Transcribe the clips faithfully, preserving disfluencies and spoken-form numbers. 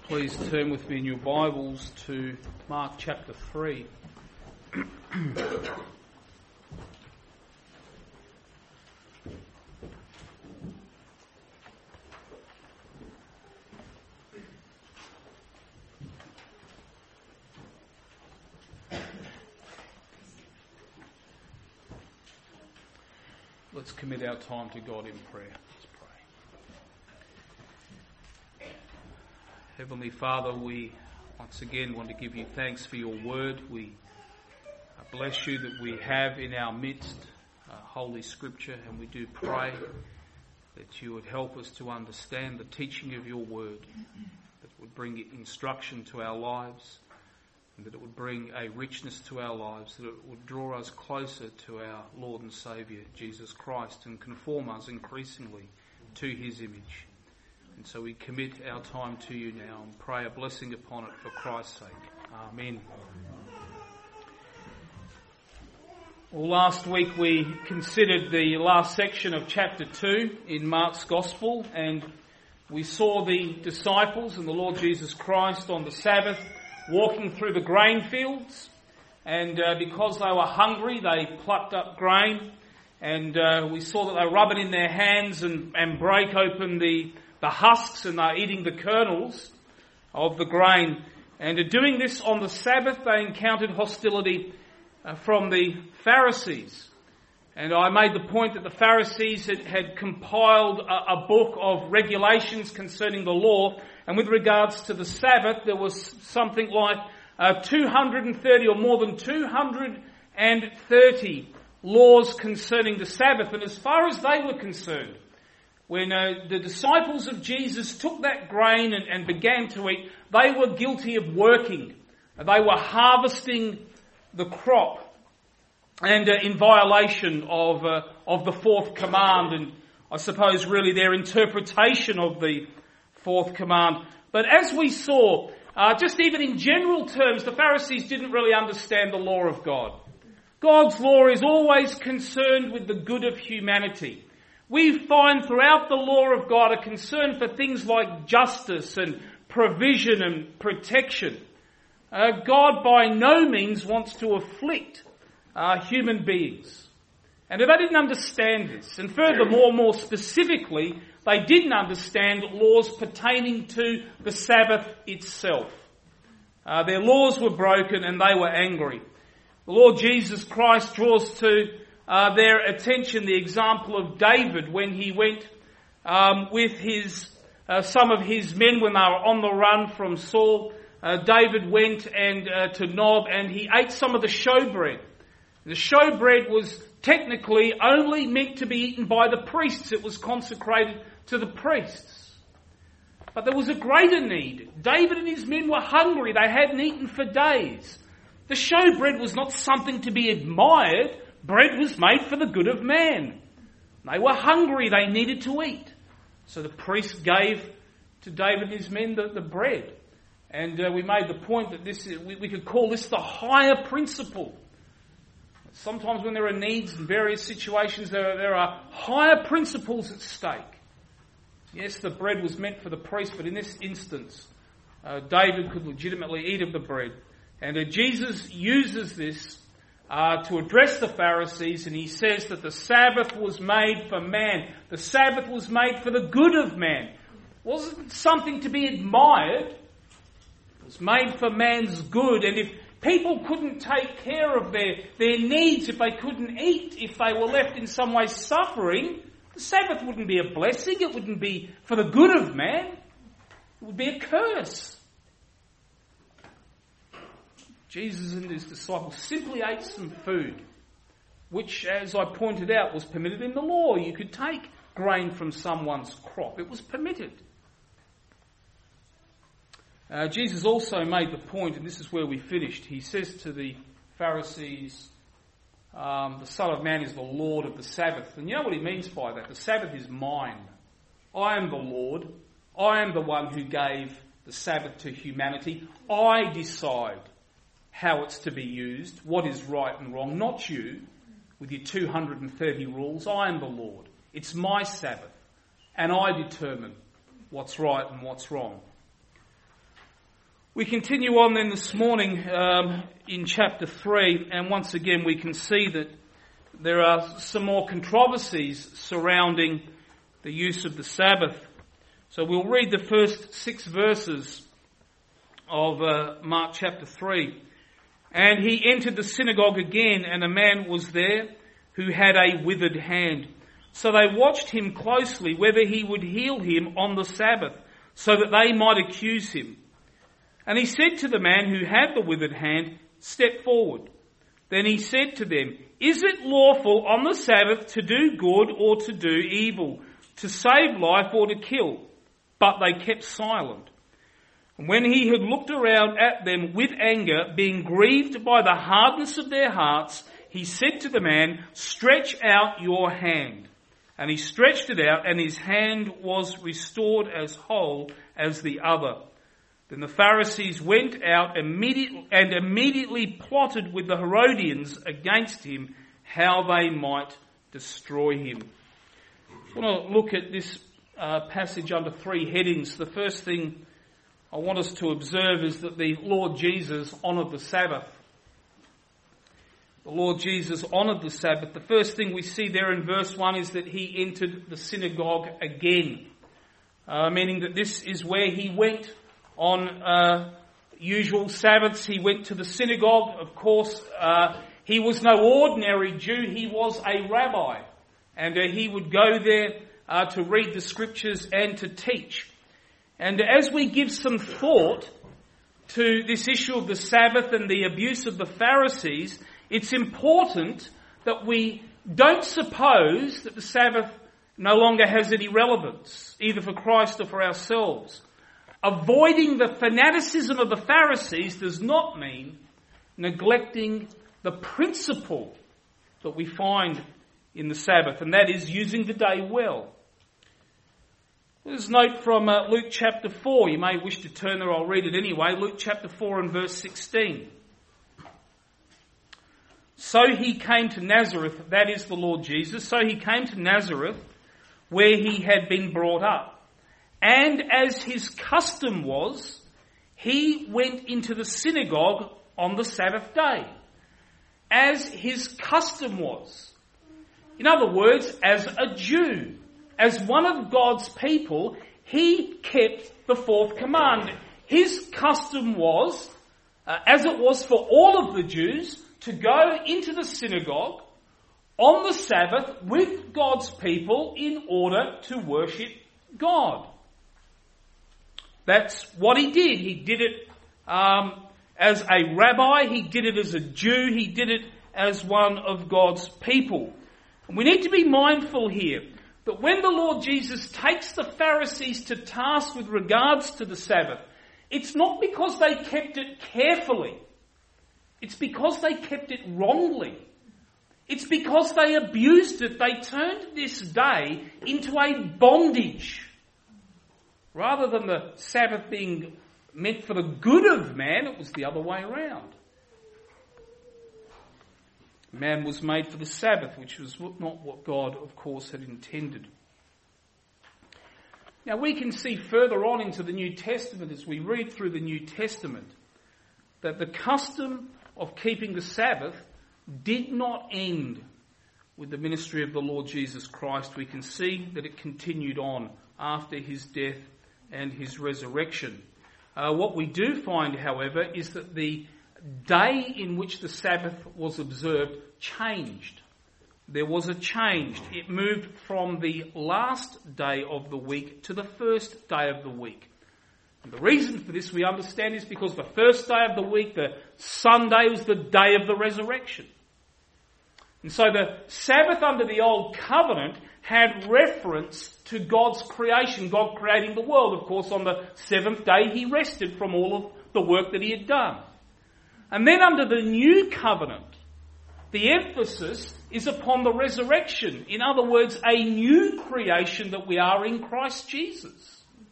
Please turn with me in your Bibles to Mark chapter three. Let's commit our time to God in prayer. Let's pray. Heavenly Father, we once again want to give you thanks for your word. We bless you that we have in our midst uh, Holy Scripture, and we do pray that you would help us to understand the teaching of your word, that it would bring instruction to our lives, and that it would bring a richness to our lives, that it would draw us closer to our Lord and Saviour, Jesus Christ, and conform us increasingly to his image. And so we commit our time to you now and pray a blessing upon it for Christ's sake. Amen. Well, last week we considered the last section of chapter two in Mark's Gospel, and we saw the disciples and the Lord Jesus Christ on the Sabbath walking through the grain fields, and uh, because they were hungry, they plucked up grain, and uh, we saw that they rub it in their hands and, and break open the, the husks, and they're eating the kernels of the grain. And uh, doing this on the Sabbath, they encountered hostility uh, from the Pharisees. And I made the point that the Pharisees had, had compiled a, a book of regulations concerning the law, and with regards to the Sabbath, there was something like uh, two hundred thirty or more than two hundred thirty laws concerning the Sabbath. And as far as they were concerned, when uh, the disciples of Jesus took that grain and, and began to eat, they were guilty of working. They were harvesting the crop, and uh, in violation of uh, of the fourth command, and I suppose really their interpretation of the fourth command. But as we saw, uh, just even in general terms, the Pharisees didn't really understand the law of God. God's law is always concerned with the good of humanity. We find throughout the law of God a concern for things like justice and provision and protection. Uh, God by no means wants to afflict uh, human beings. And if they didn't understand this, and furthermore, more specifically, they didn't understand laws pertaining to the Sabbath itself. Uh, their laws were broken and they were angry. The Lord Jesus Christ draws to uh, their attention the example of David when he went um, with his uh, some of his men when they were on the run from Saul. Uh, David went and uh, to Nob, and he ate some of the showbread. The showbread was technically only meant to be eaten by the priests. It was consecrated to the priests. But there was a greater need. David and his men were hungry. They hadn't eaten for days. The showbread was not something to be admired. Bread was made for the good of man. They were hungry. They needed to eat. So the priest gave to David and his men the, the bread. And uh, we made the point that this we, we could call this the higher principle. Sometimes when there are needs in various situations, there are, there are higher principles at stake. Yes, the bread was meant for the priest, but in this instance, uh, David could legitimately eat of the bread. And uh, Jesus uses this uh, to address the Pharisees, and he says that the Sabbath was made for man. The Sabbath was made for the good of man. It wasn't something to be admired. It was made for man's good. And if people couldn't take care of their, their needs, if they couldn't eat, if they were left in some way suffering, the Sabbath wouldn't be a blessing. It wouldn't be for the good of man. It would be a curse. Jesus and his disciples simply ate some food, which, as I pointed out, was permitted in the law. You could take grain from someone's crop. It was permitted. Uh, Jesus also made the point, and this is where we finished. He says to the Pharisees, um, the Son of Man is the Lord of the Sabbath. And you know what he means by that? The Sabbath is mine. I am the Lord. I am the one who gave the Sabbath to humanity. I decide how it's to be used, what is right and wrong, not you with your two hundred thirty rules. I am the Lord. It's my Sabbath, and I determine what's right and what's wrong. We continue on then this morning um, in chapter three, and once again we can see that there are some more controversies surrounding the use of the Sabbath. So we'll read the first six verses of uh, Mark chapter three. And he entered the synagogue again, and a man was there who had a withered hand. So they watched him closely, whether he would heal him on the Sabbath, so that they might accuse him. And he said to the man who had the withered hand, "Step forward." Then he said to them, "Is it lawful on the Sabbath to do good or to do evil, to save life or to kill?" But they kept silent. And when he had looked around at them with anger, being grieved by the hardness of their hearts, he said to the man, "Stretch out your hand." And he stretched it out, and his hand was restored as whole as the other. Then the Pharisees went out immediately and immediately plotted with the Herodians against him, how they might destroy him. I want to look at this uh, passage under three headings. The first thing I want us to observe is that the Lord Jesus honoured the Sabbath. The Lord Jesus honoured the Sabbath. The first thing we see there in verse one is that he entered the synagogue again, uh, meaning that this is where he went on uh, usual Sabbaths. He went to the synagogue. Of course, uh, he was no ordinary Jew. He was a rabbi, and uh, he would go there uh, to read the scriptures and to teach. And as we give some thought to this issue of the Sabbath and the abuse of the Pharisees, it's important that we don't suppose that the Sabbath no longer has any relevance, either for Christ or for ourselves. Avoiding the fanaticism of the Pharisees does not mean neglecting the principle that we find in the Sabbath, and that is using the day well. There's a note from uh, Luke chapter four. You may wish to turn there, I'll read it anyway. Luke chapter four and verse sixteen. So he came to Nazareth, that is the Lord Jesus, so he came to Nazareth where he had been brought up. And as his custom was, he went into the synagogue on the Sabbath day. As his custom was. In other words, as a Jew, as one of God's people, he kept the fourth commandment. His custom was, uh, as it was for all of the Jews, to go into the synagogue on the Sabbath with God's people in order to worship God. That's what he did. He did it um, as a rabbi. He did it as a Jew. He did it as one of God's people. And we need to be mindful here that when the Lord Jesus takes the Pharisees to task with regards to the Sabbath, it's not because they kept it carefully. It's because they kept it wrongly. It's because they abused it. They turned this day into a bondage. Rather than the Sabbath being meant for the good of man, it was the other way around. Man was made for the Sabbath, which was not what God, of course, had intended. Now we can see further on into the New Testament, as we read through the New Testament, that the custom of keeping the Sabbath did not end with the ministry of the Lord Jesus Christ. We can see that it continued on after his death and his resurrection. Uh, what we do find, however, is that the day in which the Sabbath was observed changed. There was a change. It moved from the last day of the week to the first day of the week. And the reason for this, we understand, is because the first day of the week, the Sunday, was the day of the resurrection. And so the Sabbath under the Old Covenant had reference to God's creation, God creating the world. Of course, on the seventh day, he rested from all of the work that he had done. And then under the New Covenant, the emphasis is upon the resurrection. In other words, a new creation that we are in Christ Jesus.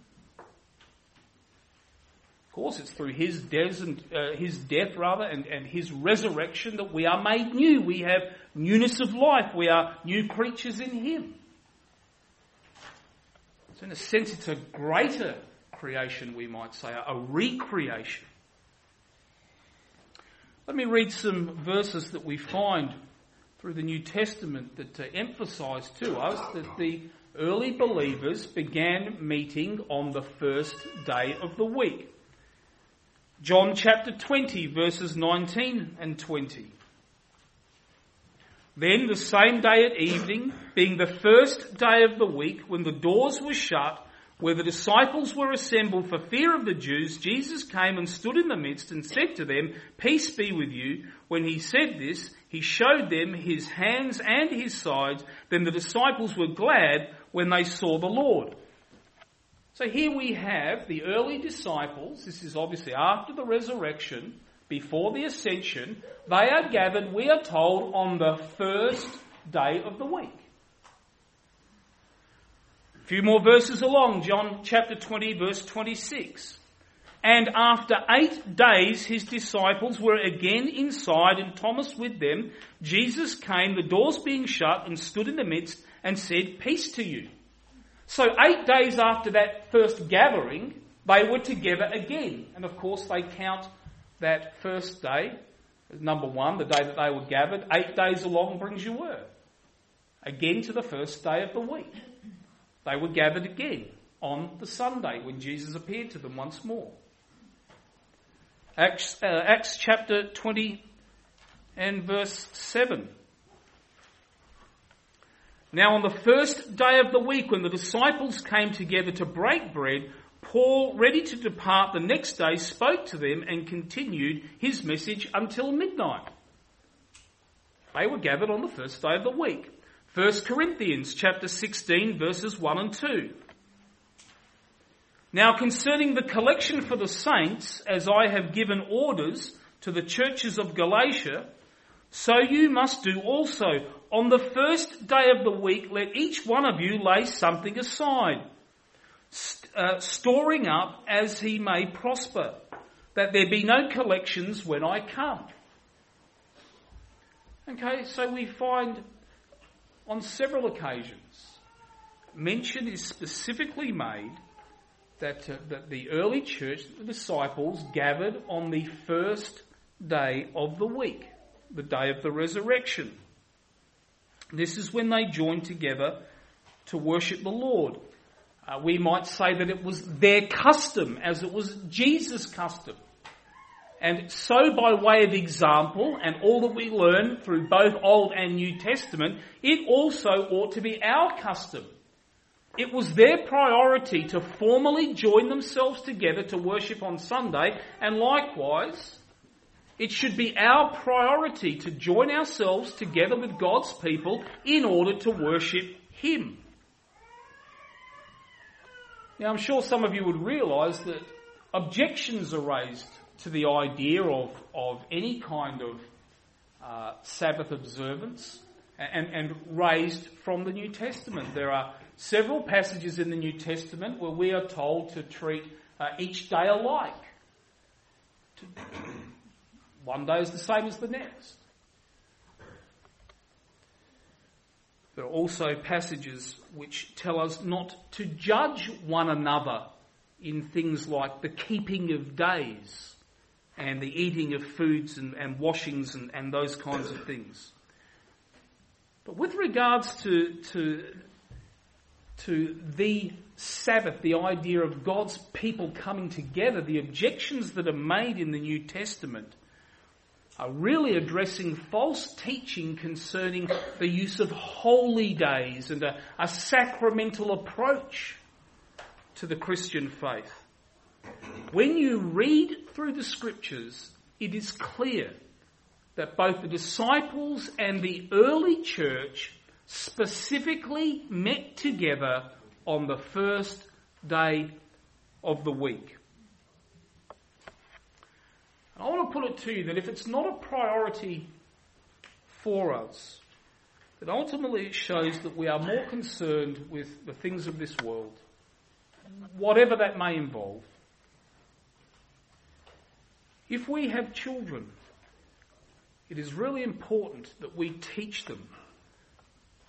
Of course, it's through his death, and, uh, his death rather, and, and his resurrection that we are made new. We have newness of life. We are new creatures in him. So in a sense, it's a greater creation, we might say, a recreation. Let me read some verses that we find through the New Testament that uh, emphasise to us that the early believers began meeting on the first day of the week. John chapter twenty, verses nineteen and twenty. Then the same day at evening, being the first day of the week, when the doors were shut, where the disciples were assembled for fear of the Jews, Jesus came and stood in the midst and said to them, "Peace be with you." When he said this, he showed them his hands and his sides. Then the disciples were glad when they saw the Lord. So here we have the early disciples. This is obviously after the resurrection, before the ascension. They are gathered, we are told, on the first day of the week. A few more verses along, John chapter twenty, verse twenty-six. And after eight days his disciples were again inside and Thomas with them. Jesus came, the doors being shut, and stood in the midst and said, "Peace to you." So eight days after that first gathering, they were together again. And of course they count that first day as number one, the day that they were gathered. Eight days along brings you word. Again to the first day of the week. They were gathered again on the Sunday when Jesus appeared to them once more. Acts, uh, Acts chapter twenty and verse seven. Now on the first day of the week, when the disciples came together to break bread, Paul, ready to depart the next day, spoke to them and continued his message until midnight. They were gathered on the first day of the week. First Corinthians chapter sixteen, verses one and two. Now concerning the collection for the saints, as I have given orders to the churches of Galatia, so you must do also. On the first day of the week, let each one of you lay something aside, st- uh, storing up as he may prosper, that there be no collections when I come. Okay, so we find on several occasions mention is specifically made that, uh, that the early church, the disciples, gathered on the first day of the week, the day of the resurrection. This is when they joined together to worship the Lord. Uh, we might say that it was their custom, as it was Jesus' custom. And so by way of example, and all that we learn through both Old and New Testament, it also ought to be our custom. It was their priority to formally join themselves together to worship on Sunday, and likewise, it should be our priority to join ourselves together with God's people in order to worship Him. Now, I'm sure some of you would realise that objections are raised to the idea of, of any kind of uh, Sabbath observance and, and raised from the New Testament. There are several passages in the New Testament where we are told to treat uh, each day alike. To, One day is the same as the next. There are also passages which tell us not to judge one another in things like the keeping of days and the eating of foods and, and washings and, and those kinds of things. But with regards to, to, to the Sabbath, the idea of God's people coming together, the objections that are made in the New Testament are really addressing false teaching concerning the use of holy days and a, a sacramental approach to the Christian faith. When you read through the scriptures, it is clear that both the disciples and the early church specifically met together on the first day of the week. I want to put it to you that if it's not a priority for us, that ultimately it shows that we are more concerned with the things of this world, whatever that may involve. If we have children, it is really important that we teach them,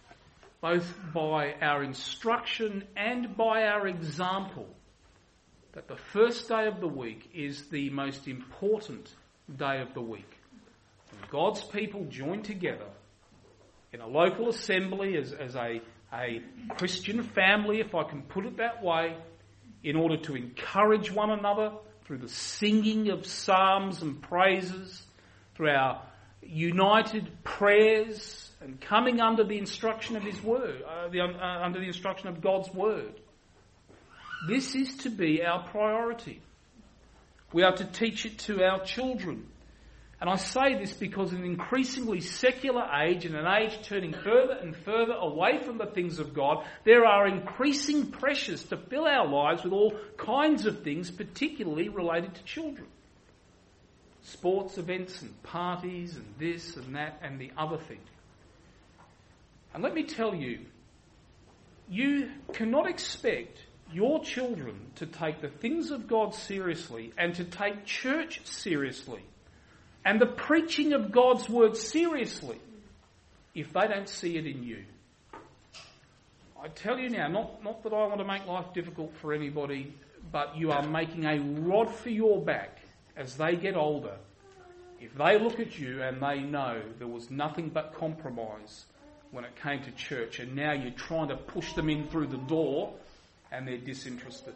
both by our instruction and by our example, that the first day of the week is the most important day of the week. When God's people join together in a local assembly as, as a, a Christian family, if I can put it that way, in order to encourage one another through the singing of psalms and praises, through our united prayers and coming under the instruction of His word, uh, the, uh, under the instruction of God's word. This is to be our priority. We are to teach it to our children. And I say this because in an increasingly secular age, in an age turning further and further away from the things of God, there are increasing pressures to fill our lives with all kinds of things, particularly related to children. Sports events and parties and this and that and the other thing. And let me tell you, you cannot expect your children to take the things of God seriously and to take church seriously and the preaching of God's word seriously if they don't see it in you. I tell you now, not, not that I want to make life difficult for anybody, but you are making a rod for your back as they get older. If they look at you and they know there was nothing but compromise when it came to church, and now you're trying to push them in through the door and they're disinterested.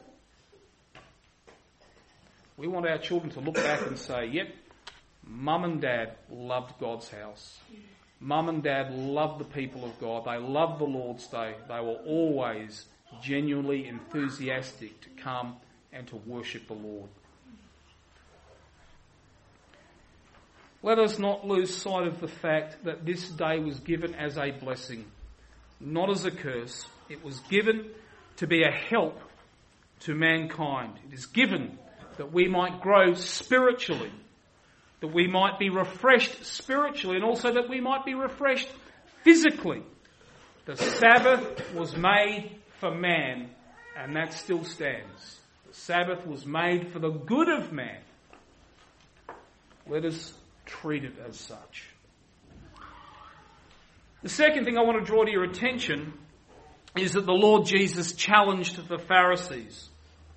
We want our children to look back and say, yep, Mum and Dad loved God's house. Mum and Dad loved the people of God. They loved the Lord's Day. They were always genuinely enthusiastic to come and to worship the Lord. Let us not lose sight of the fact that this day was given as a blessing, not as a curse. It was given to be a help to mankind. It is given that we might grow spiritually, that we might be refreshed spiritually, and also that we might be refreshed physically. The Sabbath was made for man, and that still stands. The Sabbath was made for the good of man. Let us treat it as such. The second thing I want to draw to your attention is that the Lord Jesus challenged the Pharisees.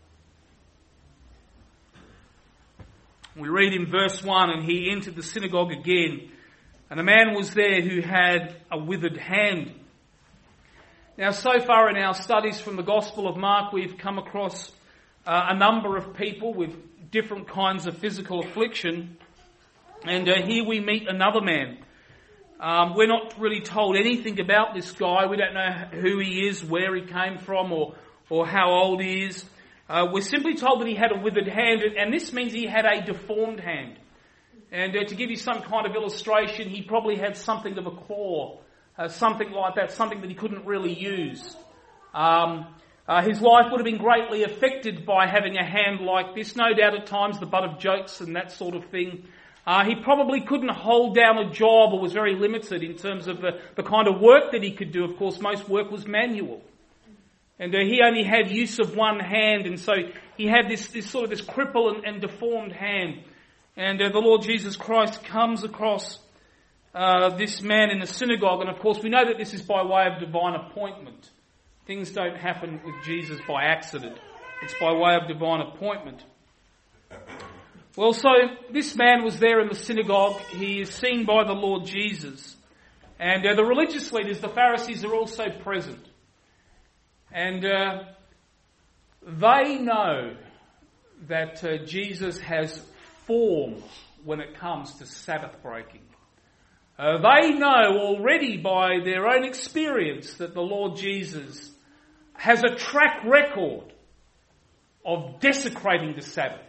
We read in verse one, and he entered the synagogue again, and a man was there who had a withered hand. Now, so far in our studies from the Gospel of Mark, we've come across uh, a number of people with different kinds of physical affliction. And uh, here we meet another man. Um, we're not really told anything about this guy. We don't know who he is, where he came from, or, or how old he is. Uh, we're simply told that he had a withered hand, and this means he had a deformed hand. And uh, to give you some kind of illustration, he probably had something of a claw, uh, something like that, something that he couldn't really use. Um, uh, his life would have been greatly affected by having a hand like this. No doubt at times the butt of jokes and that sort of thing. Uh, he probably couldn't hold down a job, or was very limited in terms of the, the kind of work that he could do. Of course, most work was manual. And uh, he only had use of one hand, and so he had this, this sort of this cripple and, and deformed hand. And uh, the Lord Jesus Christ comes across uh, this man in the synagogue, and of course we know that this is by way of divine appointment. Things don't happen with Jesus by accident. It's by way of divine appointment. Well, so this man was there in the synagogue. He is seen by the Lord Jesus. And uh, the religious leaders, the Pharisees, are also present. And uh, they know that uh, Jesus has form when it comes to Sabbath breaking. Uh, they know already by their own experience that the Lord Jesus has a track record of desecrating the Sabbath.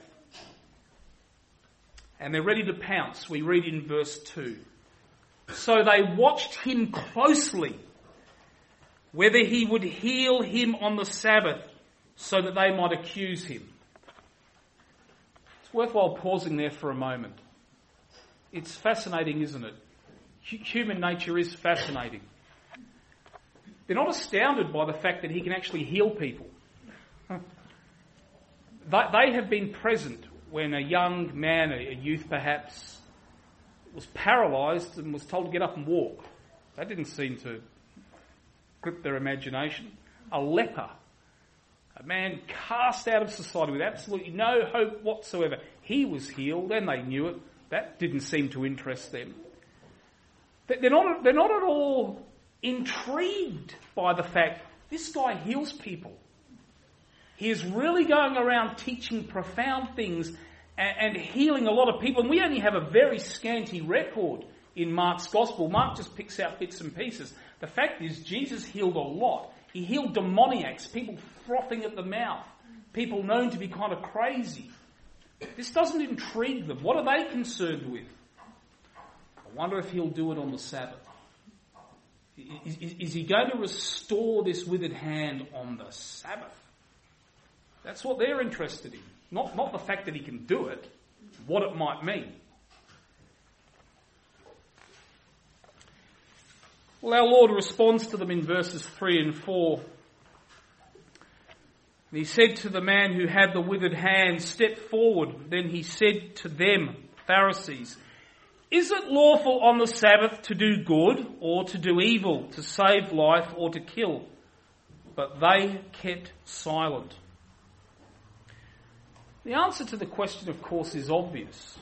And they're ready to pounce. We read in verse two. So they watched him closely, whether he would heal him on the Sabbath, so that they might accuse him. It's worthwhile pausing there for a moment. It's fascinating, isn't it? Human nature is fascinating. They're not astounded by the fact that he can actually heal people. They have been present when a young man, a youth perhaps, was paralysed and was told to get up and walk. That didn't seem to grip their imagination. A leper A man cast out of society with absolutely no hope whatsoever. He was healed and they knew it. That didn't seem to interest them. They're not, they're not at all intrigued by the fact this guy heals people. He is really going around teaching profound things and, and healing a lot of people. And we only have a very scanty record in Mark's Gospel. Mark just picks out bits and pieces. The fact is, Jesus healed a lot. He healed demoniacs, people frothing at the mouth, people known to be kind of crazy. This doesn't intrigue them. What are they concerned with? I wonder if he'll do it on the Sabbath. Is, is, is he going to restore this withered hand on the Sabbath? That's what they're interested in. Not, not the fact that he can do it, what it might mean. Well, our Lord responds to them in verses three and four. He said to the man who had the withered hand, "Step forward." Then he said to them, Pharisees, "Is it lawful on the Sabbath to do good or to do evil, to save life or to kill?" But they kept silent. The answer to the question, of course, is obvious.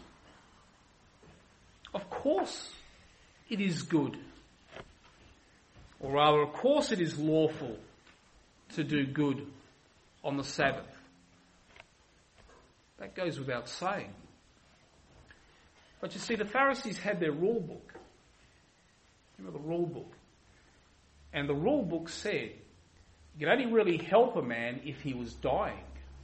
Of course it is good. Or rather, of course it is lawful to do good on the Sabbath. That goes without saying. But you see, the Pharisees had their rule book. Remember the rule book? And the rule book said you could only really help a man if he was dying.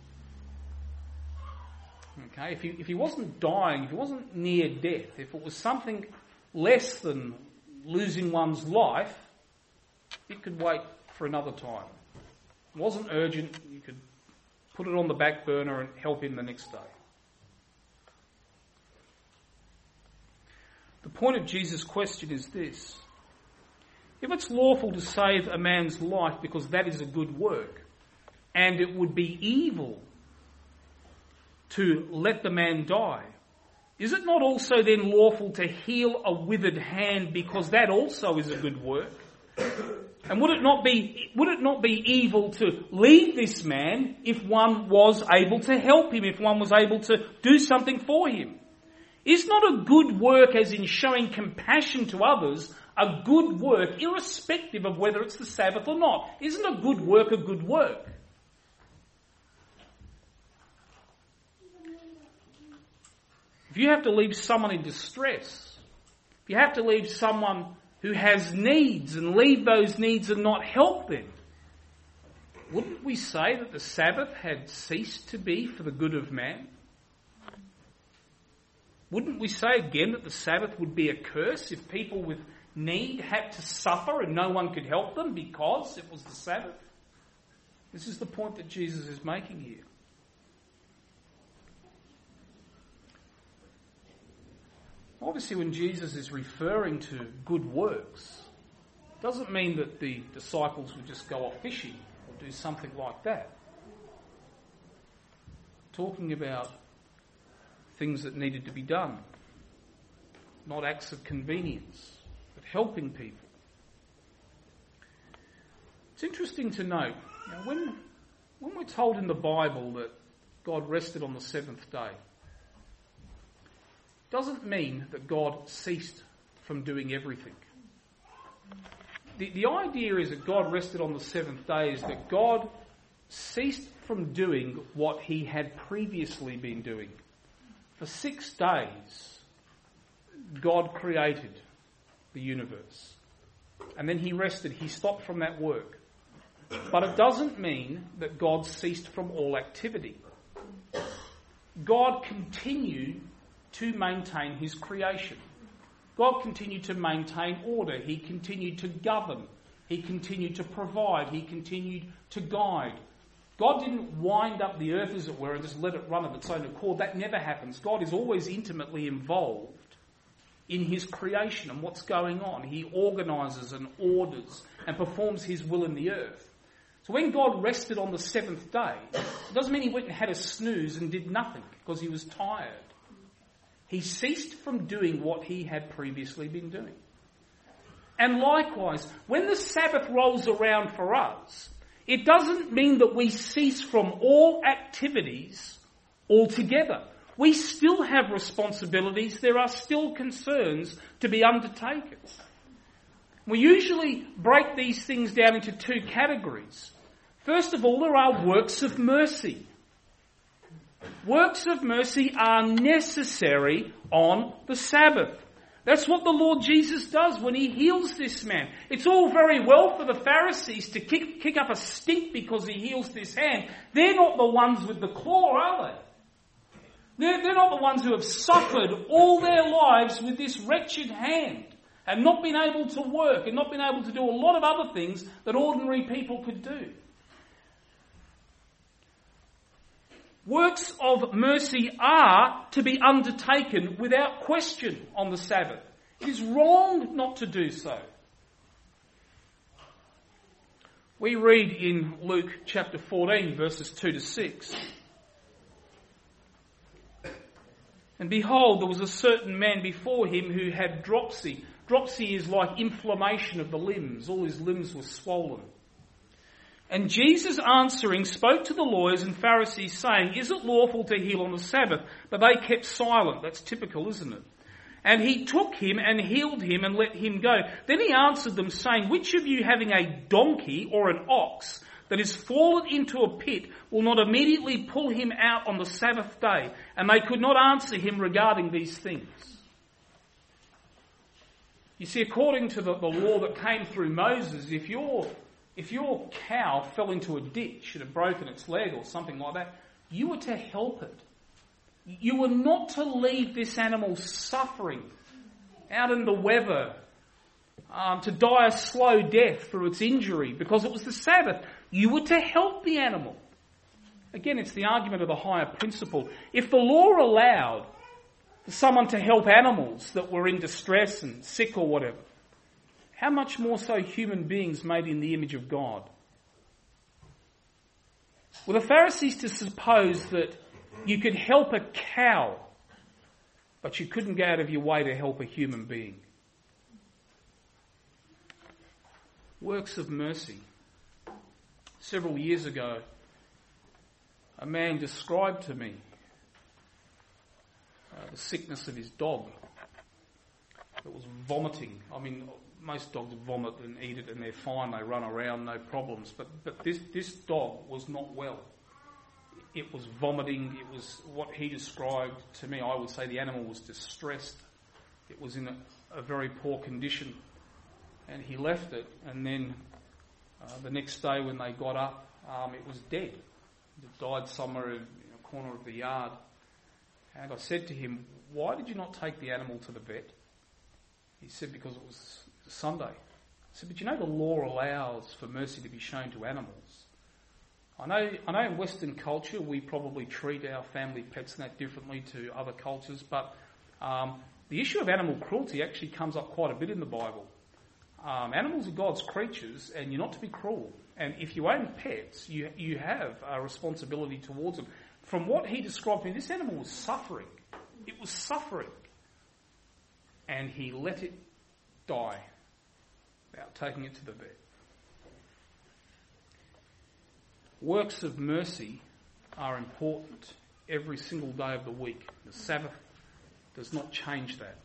Okay, if he, if he wasn't dying, if he wasn't near death, if it was something less than losing one's life, it could wait for another time. It wasn't urgent. You could put it on the back burner and help him the next day. The point of Jesus' question is this. If it's lawful to save a man's life because that is a good work, and it would be evil to let the man die, is it not also then lawful to heal a withered hand because that also is a good work? And would it not be would it not be evil to leave this man if one was able to help him, if one was able to do something for him? Is not a good work, as in showing compassion to others, a good work irrespective of whether it's the Sabbath or not? Isn't a good work a good work? If you have to leave someone in distress, if you have to leave someone who has needs and leave those needs and not help them, wouldn't we say that the Sabbath had ceased to be for the good of man? Wouldn't we say again that the Sabbath would be a curse if people with need had to suffer and no one could help them because it was the Sabbath? This is the point that Jesus is making here. Obviously, when Jesus is referring to good works, it doesn't mean that the disciples would just go off fishing or do something like that. Talking about things that needed to be done, not acts of convenience, but helping people. It's interesting to note, you know, when, when we're told in the Bible that God rested on the seventh day, doesn't mean that God ceased from doing everything. The, the idea is that God rested on the seventh day is that God ceased from doing what he had previously been doing. For six days, God created the universe. And then he rested. He stopped from that work. But it doesn't mean that God ceased from all activity. God continued to maintain his creation. God continued to maintain order. He continued to govern. He continued to provide. He continued to guide. God didn't wind up the earth, as it were, and just let it run of its own accord. That never happens. God is always intimately involved in his creation and what's going on. He organises and orders and performs his will in the earth. So when God rested on the seventh day, it doesn't mean he went and had a snooze and did nothing because he was tired. He ceased from doing what he had previously been doing. And likewise, when the Sabbath rolls around for us, It doesn't mean that we cease from all activities altogether. We still have responsibilities. There are still concerns to be undertaken. We usually break these things down into two categories. First of all, there are works of mercy. Works of mercy are necessary on the Sabbath. That's what the Lord Jesus does when he heals this man. It's all very well for the Pharisees to kick, kick up a stink because he heals this hand. They're not the ones with the claw, are they? They're, they're not the ones who have suffered all their lives with this wretched hand and not been able to work and not been able to do a lot of other things that ordinary people could do. Works of mercy are to be undertaken without question on the Sabbath. It is wrong not to do so. We read in Luke chapter fourteen, verses two to six. And behold, there was a certain man before him who had dropsy. Dropsy is like inflammation of the limbs. All his limbs were swollen. And Jesus answering spoke to the lawyers and Pharisees saying, is it lawful to heal on the Sabbath? But they kept silent. That's typical, isn't it? And he took him and healed him and let him go. Then he answered them saying, which of you having a donkey or an ox that is fallen into a pit will not immediately pull him out on the Sabbath day? And they could not answer him regarding these things. You see, according to the, the law that came through Moses, if your if your cow fell into a ditch and had broken its leg or something like that, you were to help it. You were not to leave this animal suffering out in the weather, um, to die a slow death through its injury because it was the Sabbath. You were to help the animal. Again, it's the argument of the higher principle. If the law allowed for someone to help animals that were in distress and sick or whatever, how much more so human beings made in the image of God? Were the Pharisees to suppose that you could help a cow, but you couldn't go out of your way to help a human being? Works of mercy. Several years ago, a man described to me uh, the sickness of his dog that was vomiting. I mean, most dogs vomit and eat it and they're fine, they run around, no problems. But but this, this dog was not well. It was vomiting, it was what he described to me. I would say the animal was distressed. It was in a, a very poor condition. And he left it, and then uh, the next day when they got up, um, it was dead. It died somewhere in, in a corner of the yard. And I said to him, why did you not take the animal to the vet? He said, because it was Sunday. I said, but you know the law allows for mercy to be shown to animals. I know I know in Western culture we probably treat our family pets that differently to other cultures, but um, the issue of animal cruelty actually comes up quite a bit in the Bible. Um, animals are God's creatures and you're not to be cruel. And if you own pets, you you have a responsibility towards them. From what he described to me, this animal was suffering. It was suffering. And he let it die without taking it to the vet. Works of mercy are important every single day of the week. The Sabbath does not change that.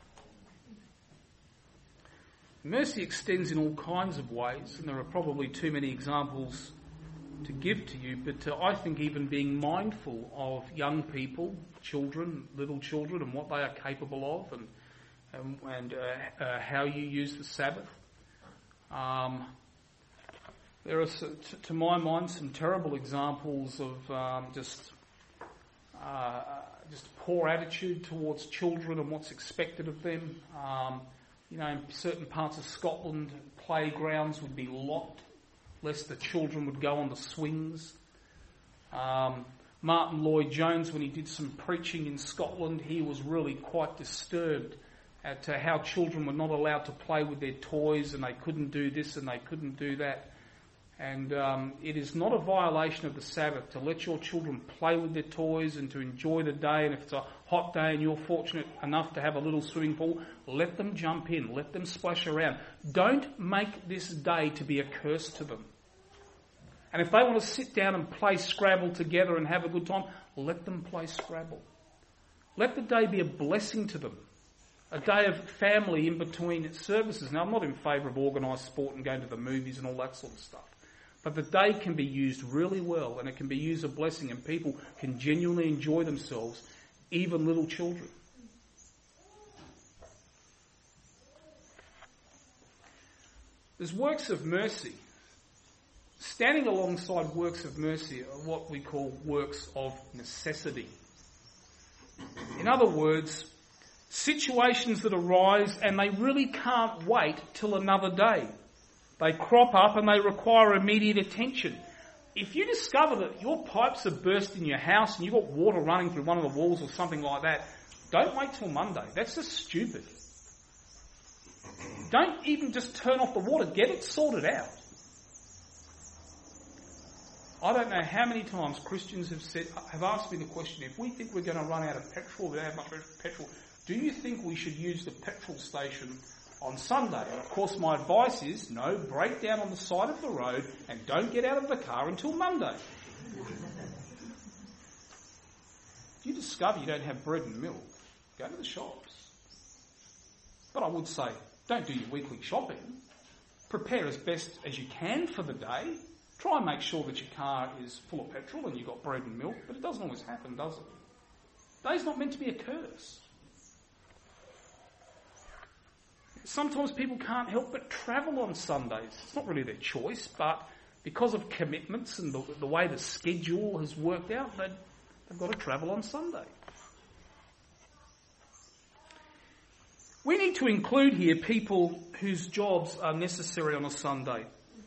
Mercy extends in all kinds of ways, and there are probably too many examples to give to you, but uh, I think even being mindful of young people, children, little children, and what they are capable of, and and, and uh, uh, how you use the Sabbath. Um, there are, to my mind, some terrible examples of um, just uh, just poor attitude towards children and what's expected of them. Um, you know, in certain parts of Scotland, playgrounds would be locked lest the children would go on the swings. Um, Martin Lloyd-Jones, when he did some preaching in Scotland, he was really quite disturbed at uh, how children were not allowed to play with their toys and they couldn't do this and they couldn't do that. And um, it is not a violation of the Sabbath to let your children play with their toys and to enjoy the day. And if it's a hot day and you're fortunate enough to have a little swimming pool, let them jump in, let them splash around. Don't make this day to be a curse to them. And if they want to sit down and play Scrabble together and have a good time, let them play Scrabble. Let the day be a blessing to them. A day of family in between services. Now, I'm not in favour of organised sport and going to the movies and all that sort of stuff. But the day can be used really well, and it can be used as a blessing, and people can genuinely enjoy themselves, even little children. There's works of mercy. Standing alongside works of mercy are what we call works of necessity. In other words, situations that arise and they really can't wait till another day. They crop up and they require immediate attention. If you discover that your pipes are burst in your house and you've got water running through one of the walls or something like that, don't wait till Monday. That's just stupid. Don't even just turn off the water. Get it sorted out. I don't know how many times Christians have said, have asked me the question, if we think we're going to run out of petrol, we don't have much petrol, do you think we should use the petrol station on Sunday? And of course my advice is, no, break down on the side of the road and don't get out of the car until Monday. If you discover you don't have bread and milk, go to the shops. But I would say, don't do your weekly shopping. Prepare as best as you can for the day. Try and make sure that your car is full of petrol and you've got bread and milk, but it doesn't always happen, does it? Day's not meant to be a curse. Sometimes people can't help but travel on Sundays. It's not really their choice, but because of commitments and the, the way the schedule has worked out, they've, they've got to travel on Sunday. We need to include here people whose jobs are necessary on a Sunday.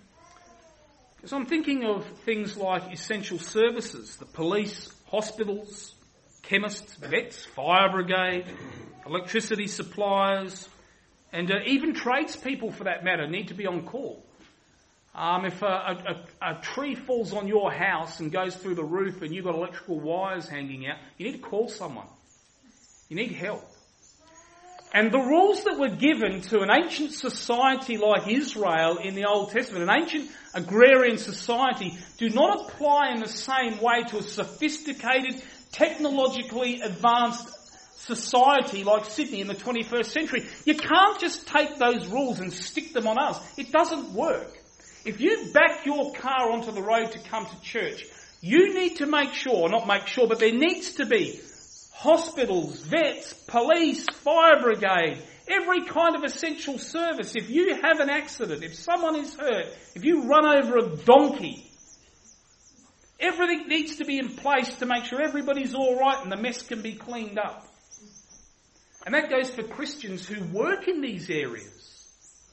So I'm thinking of things like essential services, the police, hospitals, chemists, vets, fire brigade, electricity suppliers, and uh, even tradespeople for that matter need to be on call. Um, if a, a, a tree falls on your house and goes through the roof and you've got electrical wires hanging out, you need to call someone. You need help. And the rules that were given to an ancient society like Israel in the Old Testament, an ancient agrarian society, do not apply in the same way to a sophisticated, technologically advanced society like Sydney in the twenty-first century. You can't just take those rules and stick them on us. It doesn't work. If you back your car onto the road to come to church, you need to make sure, not make sure, but there needs to be hospitals, vets, police, fire brigade, every kind of essential service. If you have an accident, if someone is hurt, if you run over a donkey, everything needs to be in place to make sure everybody's all right and the mess can be cleaned up. And that goes for Christians who work in these areas.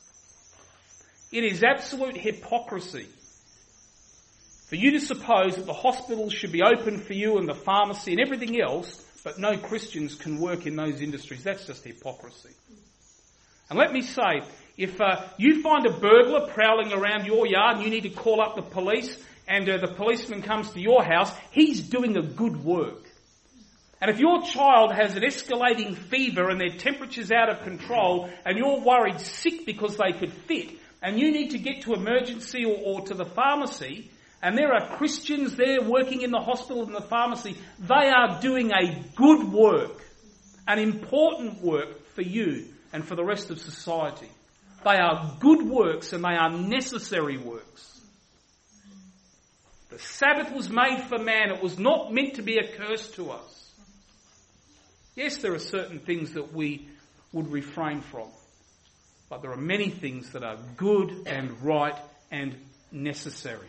It is absolute hypocrisy for you to suppose that the hospitals should be open for you and the pharmacy and everything else, but no Christians can work in those industries. That's just hypocrisy. And let me say, if uh, you find a burglar prowling around your yard and you need to call up the police and uh, the policeman comes to your house, he's doing a good work. And if your child has an escalating fever and their temperature's out of control and you're worried sick because they could fit and you need to get to emergency or, or to the pharmacy, and there are Christians there working in the hospital and the pharmacy, they are doing a good work, an important work for you and for the rest of society. They are good works and they are necessary works. The Sabbath was made for man. It was not meant to be a curse to us. Yes, there are certain things that we would refrain from, but there are many things that are good and right and necessary.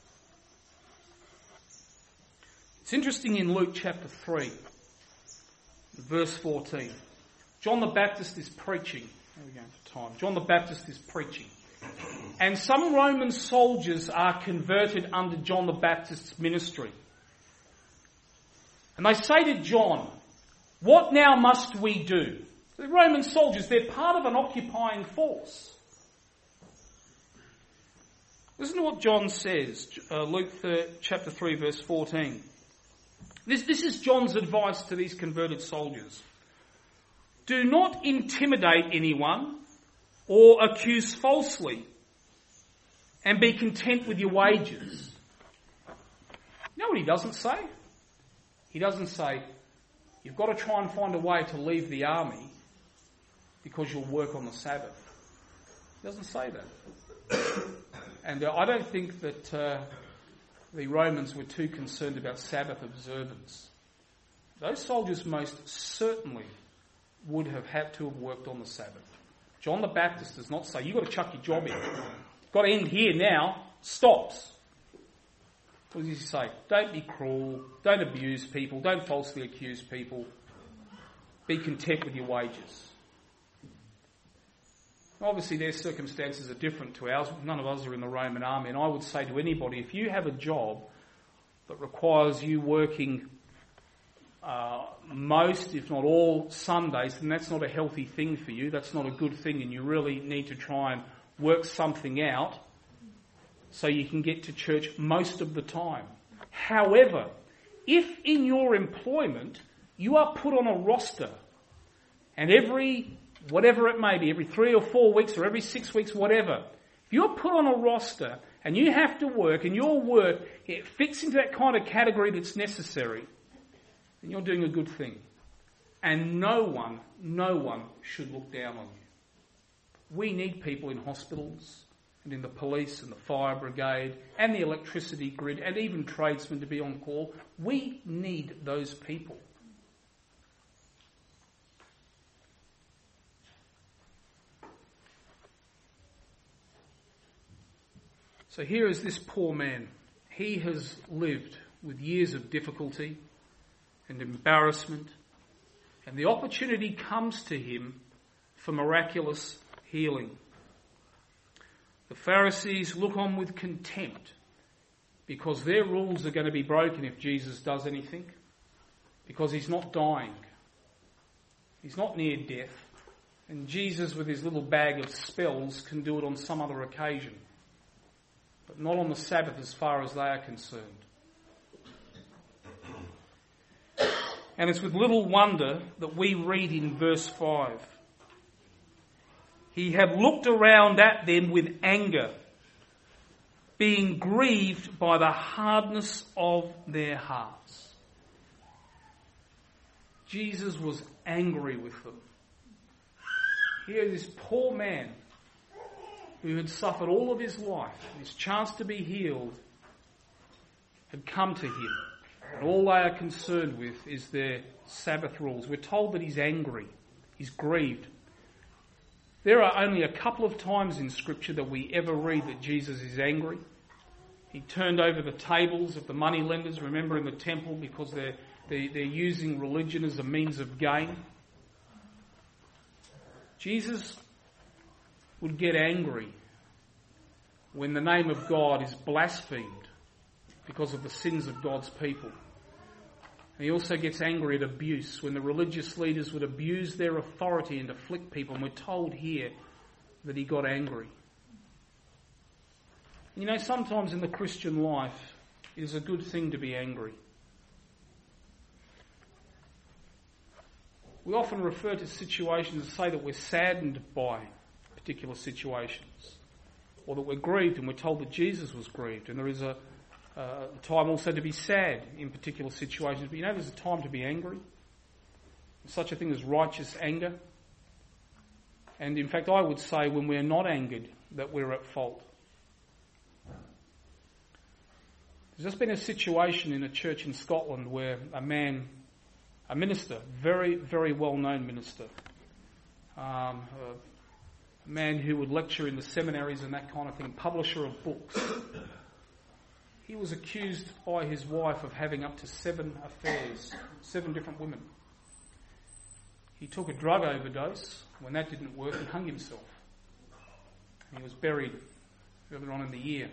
It's interesting in Luke chapter three, verse fourteen. John the Baptist is preaching. There we go for time. John the Baptist is preaching. And some Roman soldiers are converted under John the Baptist's ministry. And they say to John, "What now must we do?" The Roman soldiers, they're part of an occupying force. Listen to what John says, uh, Luke chapter three, verse fourteen. This, this is John's advice to these converted soldiers. "Do not intimidate anyone or accuse falsely, and be content with your wages." You know what he doesn't say? He doesn't say, you've got to try and find a way to leave the army because you'll work on the Sabbath. He doesn't say that. And uh, I don't think that uh, the Romans were too concerned about Sabbath observance. Those soldiers most certainly would have had to have worked on the Sabbath. John the Baptist does not say, you've got to chuck your job in. You've got to end here now. Stops. What does he say? Don't be cruel. Don't abuse people. Don't falsely accuse people. Be content with your wages. Obviously, their circumstances are different to ours. None of us are in the Roman army. And I would say to anybody, if you have a job that requires you working uh, most, if not all, Sundays, then that's not a healthy thing for you. That's not a good thing. And you really need to try and work something out so you can get to church most of the time. However, if in your employment you are put on a roster and every, whatever it may be, every three or four weeks or every six weeks, whatever, if you're put on a roster and you have to work and your work it fits into that kind of category that's necessary, then you're doing a good thing. And no one, no one should look down on you. We need people in hospitals and in the police and the fire brigade and the electricity grid and even tradesmen to be on call. We need those people. So here is this poor man. He has lived with years of difficulty and embarrassment, and the opportunity comes to him for miraculous healing. The Pharisees look on with contempt because their rules are going to be broken if Jesus does anything, because he's not dying. He's not near death. And Jesus, with his little bag of spells, can do it on some other occasion, but not on the Sabbath as far as they are concerned. And it's with little wonder that we read in verse five, he had looked around at them with anger, being grieved by the hardness of their hearts. Jesus was angry with them. Here, this poor man who had suffered all of his life, his chance to be healed, had come to him. And all they are concerned with is their Sabbath rules. We're told that he's angry. He's grieved. There are only a couple of times in Scripture that we ever read that Jesus is angry. He turned over the tables of the moneylenders, remember, in the temple, because they're, they're, they're using religion as a means of gain. Jesus would get angry when the name of God is blasphemed because of the sins of God's people. And he also gets angry at abuse, when the religious leaders would abuse their authority and afflict people. And we're told here that he got angry. You know, sometimes in the Christian life, it is a good thing to be angry. We often refer to situations and say that we're saddened by particular situations, or that we're grieved, and we're told that Jesus was grieved. And there is a Uh, time also to be sad in particular situations. But you know, there's a time to be angry. There's such a thing as righteous anger. And in fact, I would say when we're not angered, that we're at fault. There's just been a situation in a church in Scotland where a man, a minister, very, very well-known minister, um, a man who would lecture in the seminaries and that kind of thing, publisher of books, he was accused by his wife of having up to seven affairs, seven different women. He took a drug overdose. When that didn't work, he hung himself. He was buried earlier on in the year.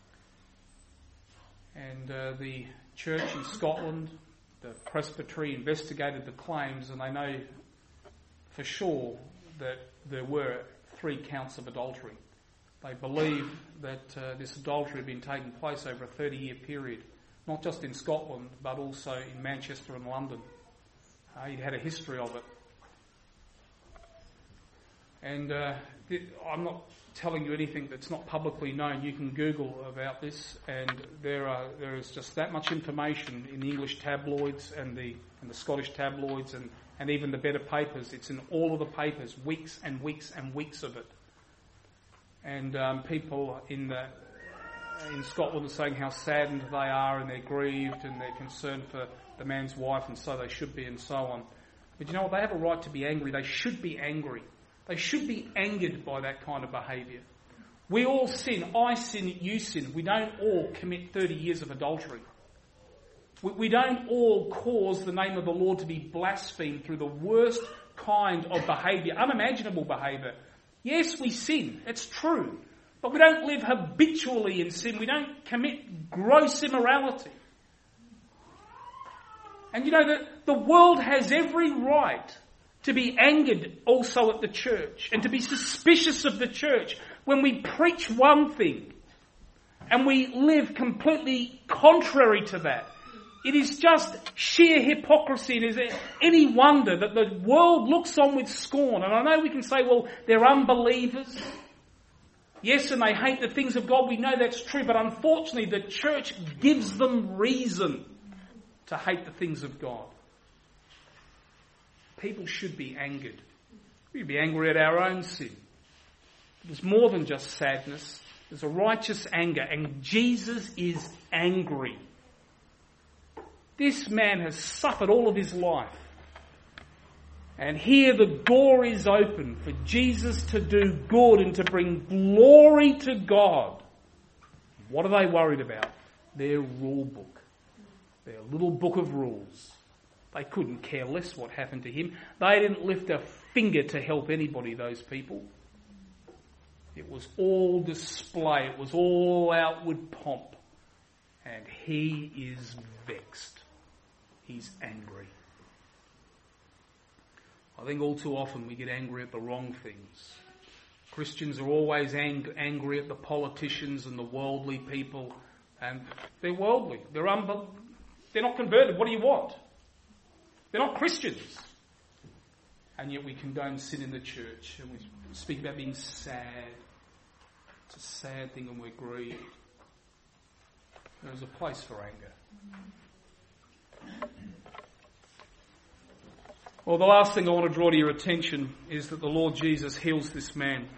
And uh, the church in Scotland, the presbytery, investigated the claims, and they know for sure that there were three counts of adultery. They believe that uh, this adultery had been taking place over a thirty-year period, not just in Scotland, but also in Manchester and London. Uh, he'd had a history of it. And uh, th- I'm not telling you anything that's not publicly known. You can Google about this, and there are there is just that much information in the English tabloids and the and the Scottish tabloids and, and even the better papers. It's in all of the papers, weeks and weeks and weeks of it. And um, people in the in Scotland are saying how saddened they are and they're grieved and they're concerned for the man's wife, and so they should be, and so on. But you know what? They have a right to be angry. They should be angry. They should be angered by that kind of behaviour. We all sin. I sin, you sin. We don't all commit thirty years of adultery. We, we don't all cause the name of the Lord to be blasphemed through the worst kind of behaviour, unimaginable behaviour. Yes, we sin. It's true. But we don't live habitually in sin. We don't commit gross immorality. And you know, the, the world has every right to be angered also at the church and to be suspicious of the church when we preach one thing and we live completely contrary to that. It is just sheer hypocrisy, and is there any wonder that the world looks on with scorn? And I know we can say, well, they're unbelievers. Yes, and they hate the things of God. We know that's true, but unfortunately the church gives them reason to hate the things of God. People should be angered. We should be angry at our own sin. There's more than just sadness. There's a righteous anger, and Jesus is angry. This man has suffered all of his life. And here the door is open for Jesus to do good and to bring glory to God. What are they worried about? Their rule book. Their little book of rules. They couldn't care less what happened to him. They didn't lift a finger to help anybody, those people. It was all display. It was all outward pomp. And he is vexed. He's angry. I think all too often we get angry at the wrong things. Christians are always ang- angry at the politicians and the worldly people. And they're worldly. They're, unbe- they're not converted. What do you want? They're not Christians. And yet we condone sin in the church. And we speak about being sad. It's a sad thing, and we're grieved. There is a place for anger. Well, the last thing I want to draw to your attention is that the Lord Jesus heals this man.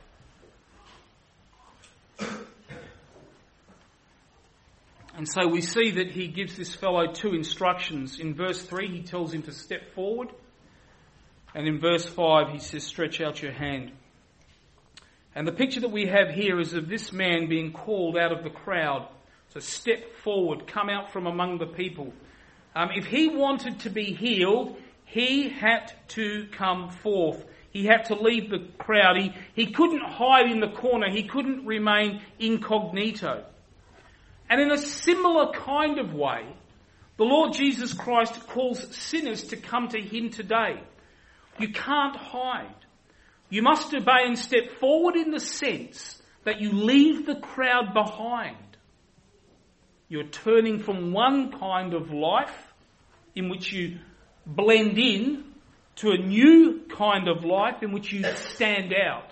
And so we see that he gives this fellow two instructions. In verse three, he tells him to step forward. And in verse five, he says, stretch out your hand. And the picture that we have here is of this man being called out of the crowd. So step forward, come out from among the people. Um, if he wanted to be healed, he had to come forth. He had to leave the crowd. He, he couldn't hide in the corner. He couldn't remain incognito. And in a similar kind of way, the Lord Jesus Christ calls sinners to come to him today. You can't hide. You must obey and step forward in the sense that you leave the crowd behind. You're turning from one kind of life in which you blend in to a new kind of life in which you stand out.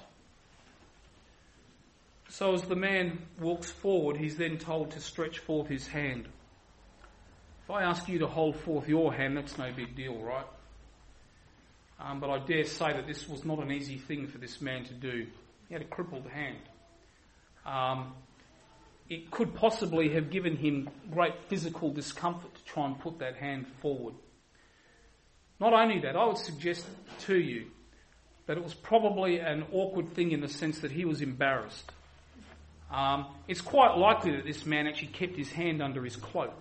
So as the man walks forward, he's then told to stretch forth his hand. If I ask you to hold forth your hand, that's no big deal, right? Um, but I dare say that this was not an easy thing for this man to do. He had a crippled hand. Um, it could possibly have given him great physical discomfort to try and put that hand forward. Not only that, I would suggest to you that it was probably an awkward thing in the sense that he was embarrassed. Um, it's quite likely that this man actually kept his hand under his cloak.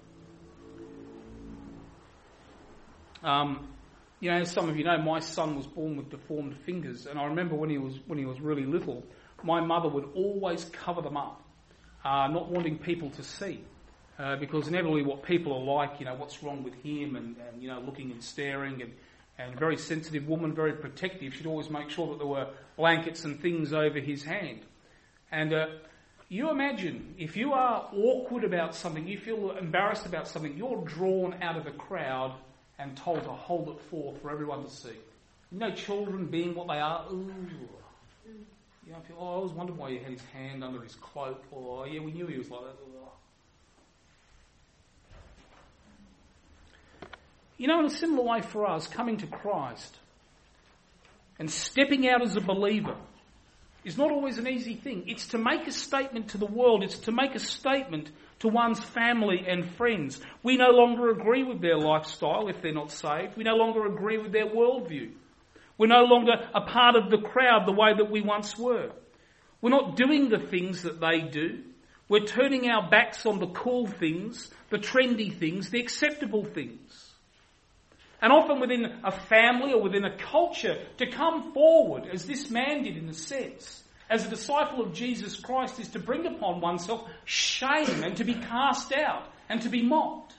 Um, you know, as some of you know, my son was born with deformed fingers, and I remember when he was when he was really little, my mother would always cover them up, uh, not wanting people to see, uh, because inevitably what people are like, you know, what's wrong with him, and, and you know, looking and staring, and and a very sensitive woman, very protective. She'd always make sure that there were blankets and things over his hand. And uh, you imagine, if you are awkward about something, you feel embarrassed about something, you're drawn out of the crowd and told to hold it forth for everyone to see. You know, children being what they are. Ooh. You know, oh, I always wondered why he had his hand under his cloak. Or, oh, yeah, we knew he was like that. Ooh. You know, in a similar way for us, coming to Christ and stepping out as a believer is not always an easy thing. It's to make a statement to the world. It's to make a statement to one's family and friends. We no longer agree with their lifestyle if they're not saved. We no longer agree with their worldview. We're no longer a part of the crowd the way that we once were. We're not doing the things that they do. We're turning our backs on the cool things, the trendy things, the acceptable things. And often within a family or within a culture, to come forward, as this man did in a sense, as a disciple of Jesus Christ, is to bring upon oneself shame and to be cast out and to be mocked.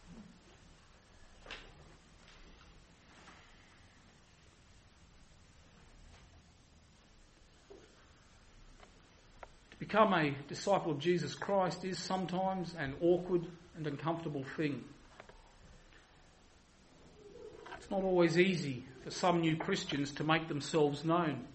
To become a disciple of Jesus Christ is sometimes an awkward and uncomfortable thing. It's not always easy for some new Christians to make themselves known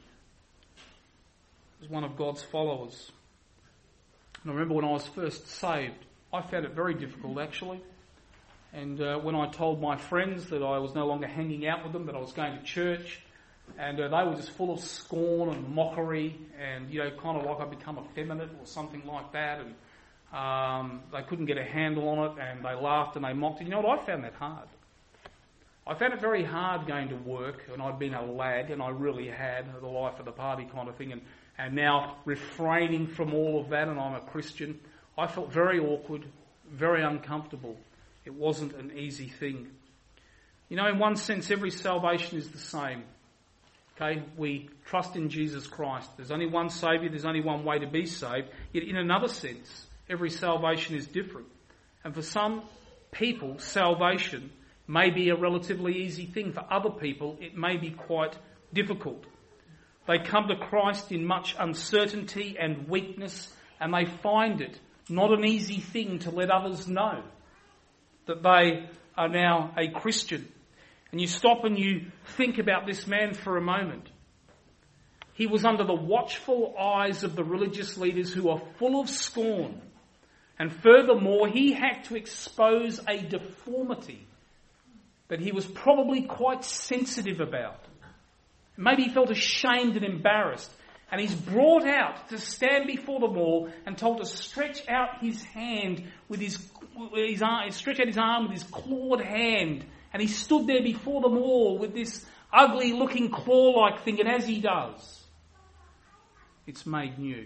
as one of God's followers. And I remember when I was first saved, I found it very difficult actually. And uh, when I told my friends that I was no longer hanging out with them, that I was going to church, and uh, they were just full of scorn and mockery and, you know, kind of like I'd become effeminate or something like that. And um, they couldn't get a handle on it and they laughed and they mocked it. You know what? I found that hard. I found it very hard going to work, and I'd been a lad, and I really had, the life of the party kind of thing, and, and now refraining from all of that, and I'm a Christian. I felt very awkward, very uncomfortable. It wasn't an easy thing. You know, in one sense, every salvation is the same. Okay, we trust in Jesus Christ. There's only one Saviour, there's only one way to be saved. Yet in another sense, every salvation is different. And for some people, salvation may be a relatively easy thing. For other people, it may be quite difficult. They come to Christ in much uncertainty and weakness, and they find it not an easy thing to let others know that they are now a Christian. And you stop and you think about this man for a moment. He was under the watchful eyes of the religious leaders who are full of scorn. And furthermore, he had to expose a deformity that he was probably quite sensitive about. Maybe he felt ashamed and embarrassed. And he's brought out to stand before them all and told to stretch out his hand with his, his arm, stretch out his arm with his clawed hand. And he stood there before them all with this ugly looking claw-like thing. And as he does, it's made new.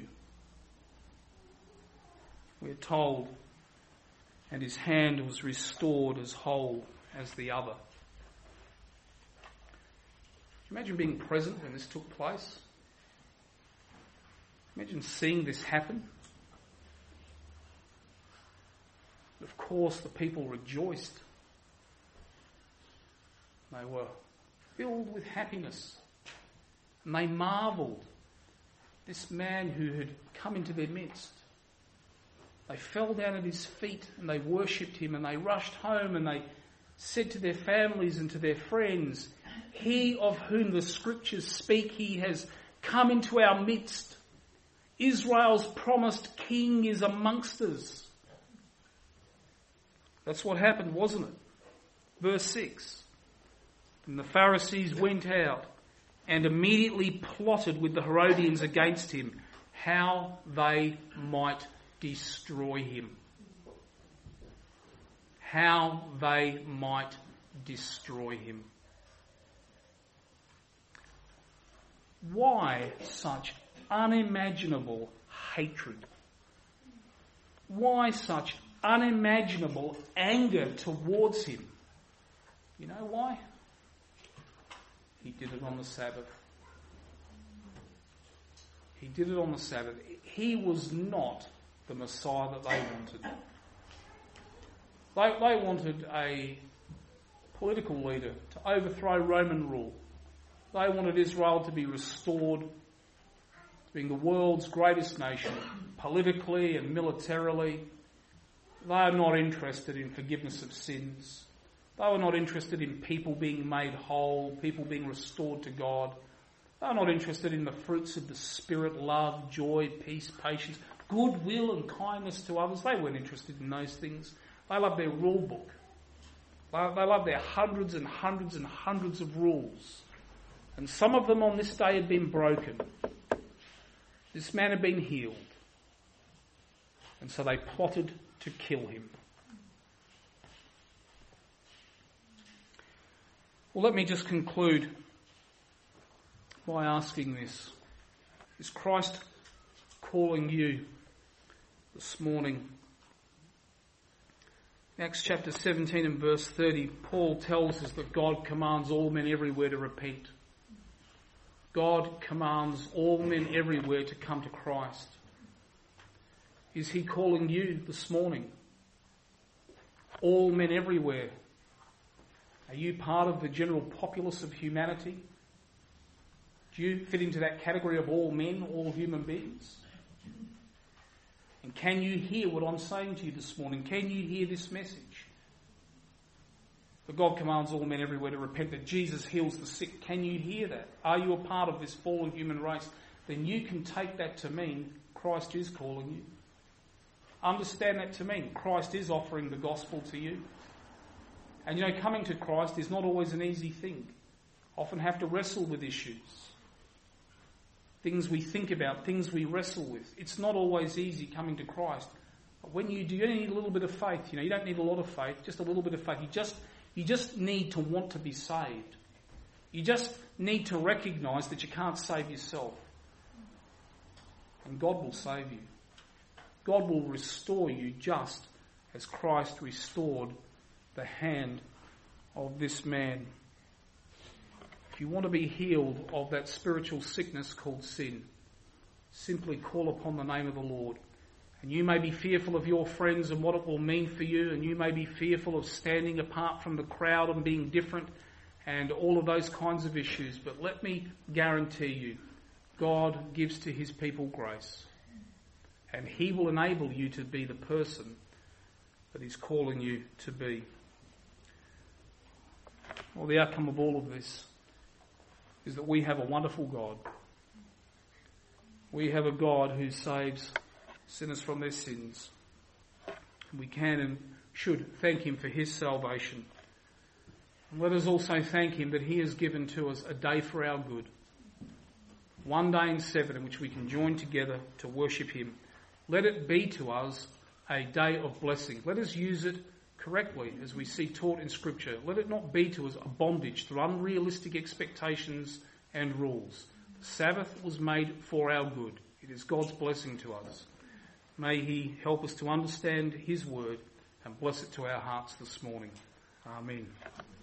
We're told, and his hand was restored as whole as the other. Can you imagine being present when this took place? Imagine seeing this happen. Of course, the people rejoiced. They were filled with happiness. And they marvelled. This man who had come into their midst. They fell down at his feet and they worshipped him, and they rushed home and they said to their families and to their friends, "He of whom the scriptures speak, he has come into our midst. Israel's promised king is amongst us." That's what happened, wasn't it? Verse six. And the Pharisees went out and immediately plotted with the Herodians against him, how they might destroy him. How they might destroy him. Why such unimaginable hatred? Why such unimaginable anger towards him? You know why? He did it on the Sabbath. He did it on the Sabbath. He was not the Messiah that they wanted. They, they wanted a political leader to overthrow Roman rule. They wanted Israel to be restored to being the world's greatest nation, politically and militarily. They are not interested in forgiveness of sins. They were not interested in people being made whole, people being restored to God. They were not interested in the fruits of the Spirit, love, joy, peace, patience, goodwill and kindness to others. They weren't interested in those things. They loved their rule book. They loved their hundreds and hundreds and hundreds of rules. And some of them on this day had been broken. This man had been healed. And so they plotted to kill him. Well, let me just conclude by asking this. Is Christ calling you this morning? Acts chapter seventeen and verse thirty, Paul tells us that God commands all men everywhere to repent. God commands all men everywhere to come to Christ. Is he calling you this morning? All men everywhere. Are you part of the general populace of humanity? Do you fit into that category of all men, all human beings? And can you hear what I'm saying to you this morning? Can you hear this message? That God commands all men everywhere to repent, that Jesus heals the sick. Can you hear that? Are you a part of this fallen human race? Then you can take that to mean Christ is calling you. Understand that to mean Christ is offering the gospel to you. And you know, coming to Christ is not always an easy thing. Often have to wrestle with issues. Things we think about, things we wrestle with. It's not always easy coming to Christ. But when you do, you only need a little bit of faith. You know, you don't need a lot of faith, just a little bit of faith. You just, you just need to want to be saved. You just need to recognise that you can't save yourself. And God will save you. God will restore you just as Christ restored the hand of this man. If you want to be healed of that spiritual sickness called sin, simply call upon the name of the Lord. And you may be fearful of your friends and what it will mean for you, and you may be fearful of standing apart from the crowd and being different and all of those kinds of issues. But let me guarantee you, God gives to his people grace. And he will enable you to be the person that he's calling you to be. Well, the outcome of all of this is that we have a wonderful God. We have a God who saves sinners from their sins. We can and should thank him for his salvation. And let us also thank him that he has given to us a day for our good. One day in seven in which we can join together to worship him. Let it be to us a day of blessing. Let us use it correctly as we see taught in Scripture. Let it not be to us a bondage through unrealistic expectations and rules. The Sabbath was made for our good. It is God's blessing to us. May he help us to understand his word and bless it to our hearts this morning. Amen.